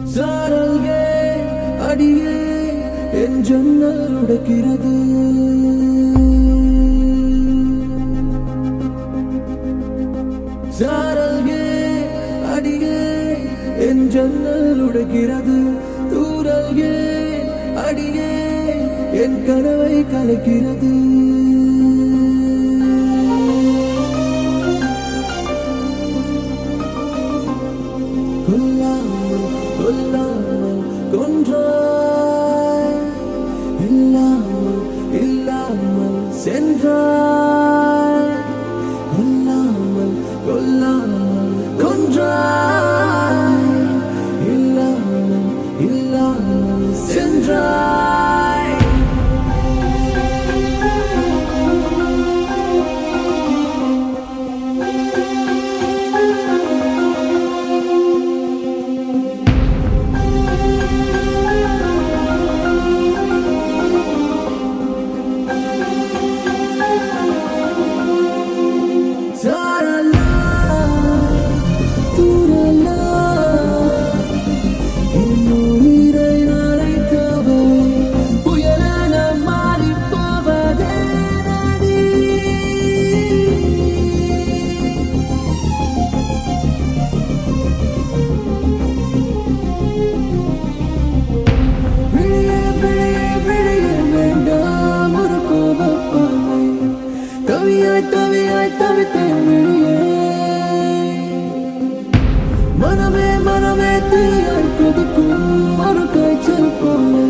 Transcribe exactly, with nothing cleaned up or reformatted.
சாரல்கே அடியே என் ஜன்னல் உடைக்கிறது. சாரல்கே அடியே என் ஜன்னல் உடைக்கிறது. தூரல்கே அடியே என் கனவை கலைக்கிறது. கொல்லாமல் கொல்லாமல் கொன்றாய், இல்லாமல் இல்லாமல் சென்றாய். கொல்லாமல் கொல்லாமல் கொன்றாய், இல்லாமல் இல்லாமல் சென்றாய். மனமே மனமே தீயாய் கொதிக்கும் ஒரு காய்ச்சல் போல